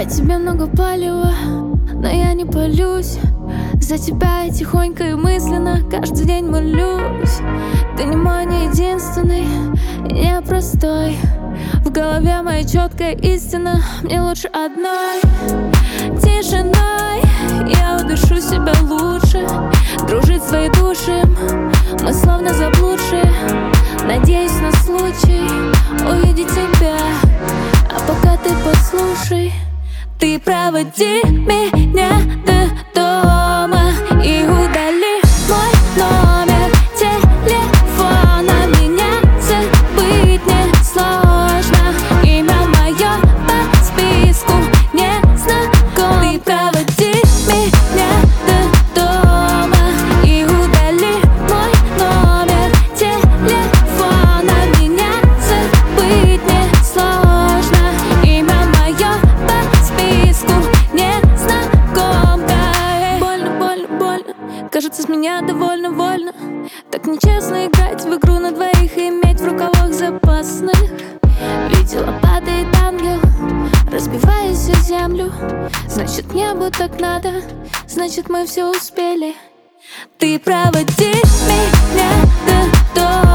По тебе много палева, но я не палюсь. За тебя я тихонько и мысленно каждый день молюсь. Ты не мой, не единственный, и не простой. В голове моя четкая истина, мне лучше одной. Тишиной я удышу себя лучше. Дружить своей души, мы словно заблудшие. Надеюсь на случай увидеть тебя. А пока ты послушай, ты проводи меня до дома и удали мой номер телефона. Меня забыть не сложно, имя мое по списку не знаком. Ты проводи меня до дома и удали мой номер телефона. Меня забыть не сложно, имя мое по списку не знаком. Больно, больно, больно, кажется, с меня довольно вольно. Так нечестно играть в игру на двоих и иметь в рукавах запасных. Видела, падает ангел, разбиваясь о землю. Значит, небу так надо, значит, мы все успели. Ты проводи меня до дома.